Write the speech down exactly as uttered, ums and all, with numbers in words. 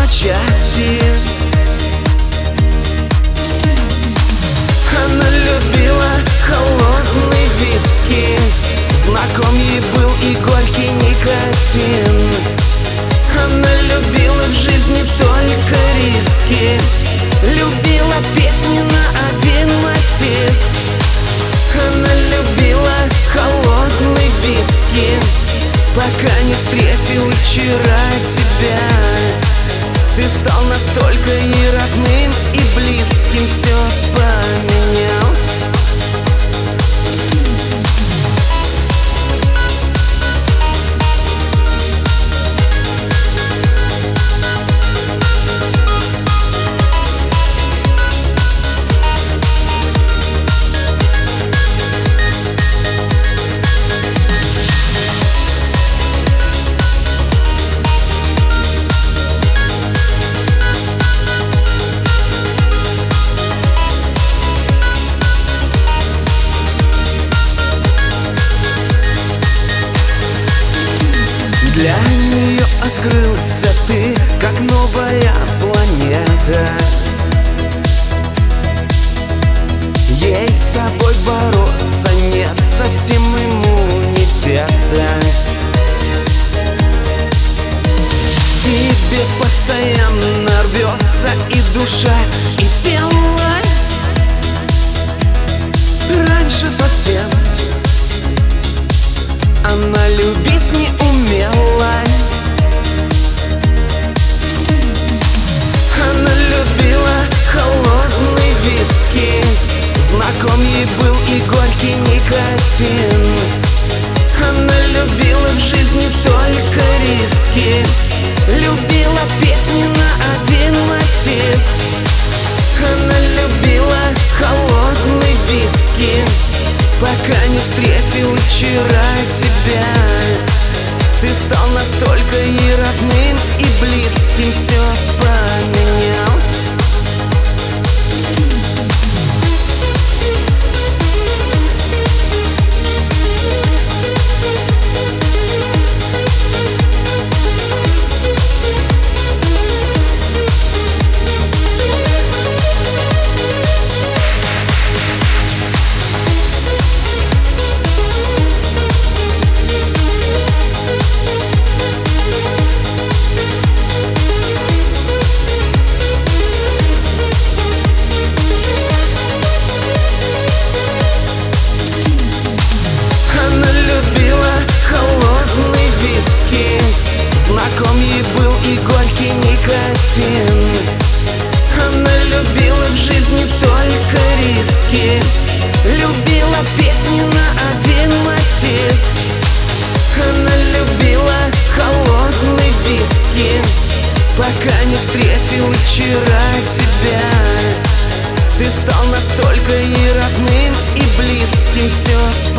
на части. Она любила холодный виски, знаком ей был и горький никотин. Она любила в жизни только риски, любила песни на один мотив. Она любила холодный виски, пока не встретил вчера тебя. Ты стал настолько и родным, и близким, все поменял. Для нее открылся ты, как новая планета. Ей с тобой бороться нет совсем иммунитета. Тебе постоянно рвется и душа, и тело. Раньше совсем она любить не умела. Она любила холодный виски, знаком ей был и горький никотин. Она любила в жизни только риски, любила песни на один мотив. Она любила холодный виски, пока не встретил вчера тебя. Ты стал настолько и родным, и близким, все поменял. Знаком ей был и горький никотин. Она любила в жизни только риски, любила песни на один мотив. Она любила холодный виски, пока не встретил вчера тебя. Ты стал настолько и родным, и близким, все